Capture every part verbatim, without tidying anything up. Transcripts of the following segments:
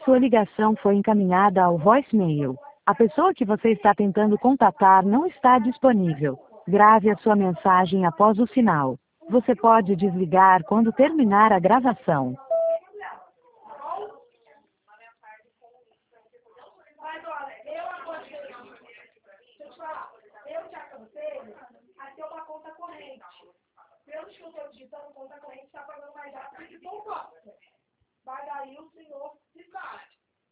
Sua ligação foi encaminhada ao voicemail. A pessoa que você está tentando contatar não está disponível. Grave a sua mensagem após o sinal. Você pode desligar quando terminar a gravação. Mas olha, eu aconselho, deixa eu te falar, eu te aconselho a ter uma conta corrente. Pelo que eu estou digitando, conta corrente está pagando mais rápido que poupança. Mas aí o senhor se faz.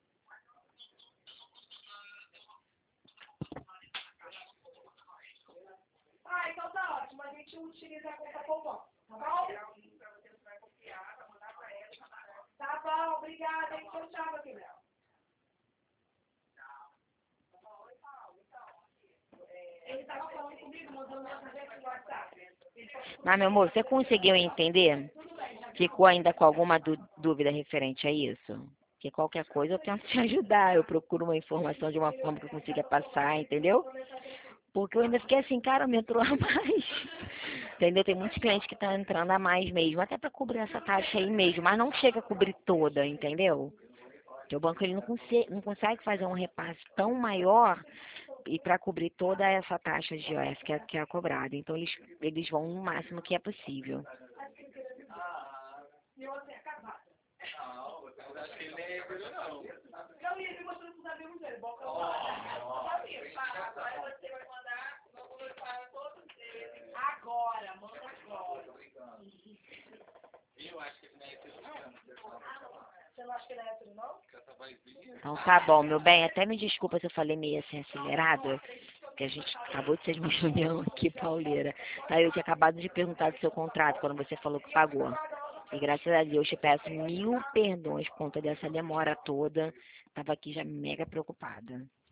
Ah, então tá ótimo. A gente utiliza a conta poupança, tá bom? Tá bom, obrigada. Tchau, tchau, meu filho. Ele estava falando comigo, mandando mensagem no WhatsApp. Mas, meu amor, você conseguiu entender? Ficou ainda com alguma dú- dúvida referente a isso? Porque qualquer coisa eu tento te ajudar. Eu procuro uma informação de uma forma que eu consiga passar, entendeu? Porque eu ainda fiquei assim, cara, me entrou a mais. Entendeu? Tem muitos clientes que estão entrando a mais mesmo, até para cobrir essa taxa aí mesmo, mas não chega a cobrir toda, entendeu? Porque o banco ele não, consegue, não consegue fazer um repasse tão maior e para cobrir toda essa taxa de I O F que é, que é cobrada. Então eles, eles vão no máximo que é possível. E eu assim, acabada. Não, eu acho que ele nem é filho, não. Eu ia me mostrando pros amigos dele, bom que eu sabia, tá, agora você vai mandar, vamos para todos eles. Agora, manda agora. Eu acho que ele não é filho, não. Você não acha que ele é filho, não? Então tá bom, meu bem, até me desculpa se eu falei meio assim acelerado, porque a gente acabou de ser de uma reunião aqui, pauleira. Tá, eu tinha acabado de perguntar do seu contrato quando você falou que pagou. E graças a Deus te peço mil perdões por conta dessa demora toda. Tava aqui já mega preocupada.